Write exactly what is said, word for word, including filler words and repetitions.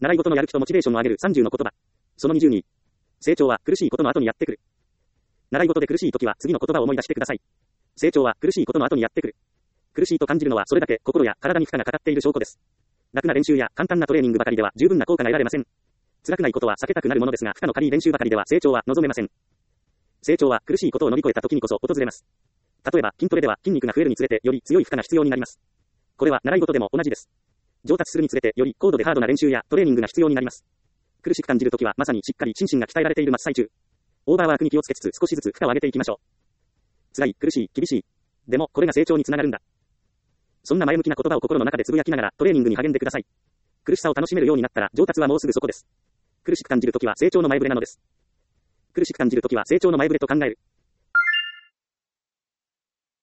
習い事のやる気とモチベーションを上げるさんじゅうの言葉。そのにじゅうに。成長は苦しいことの後にやってくる。習い事で苦しい時は次の言葉を思い出してください。成長は苦しいことの後にやってくる。苦しいと感じるのはそれだけ心や体に負荷がかかっている証拠です。楽な練習や簡単なトレーニングばかりでは十分な効果が得られません。辛くないことは避けたくなるものですが、負荷の軽い練習ばかりでは成長は望めません。成長は苦しいことを乗り越えた時にこそ訪れます。例えば筋トレでは筋肉が増えるにつれてより強い負荷が必要になります。これは習い事でも同じです。上達するにつれてより高度でハードな練習やトレーニングが必要になります。苦しく感じるときはまさにしっかり心身が鍛えられている真っ最中。オーバーワークに気をつけつつ少しずつ負荷を上げていきましょう。辛い、苦しい、厳しい。でもこれが成長につながるんだ。そんな前向きな言葉を心の中でつぶやきながらトレーニングに励んでください。苦しさを楽しめるようになったら上達はもうすぐそこです。苦しく感じるときは成長の前触れなのです。苦しく感じるときは成長の前触れと考える。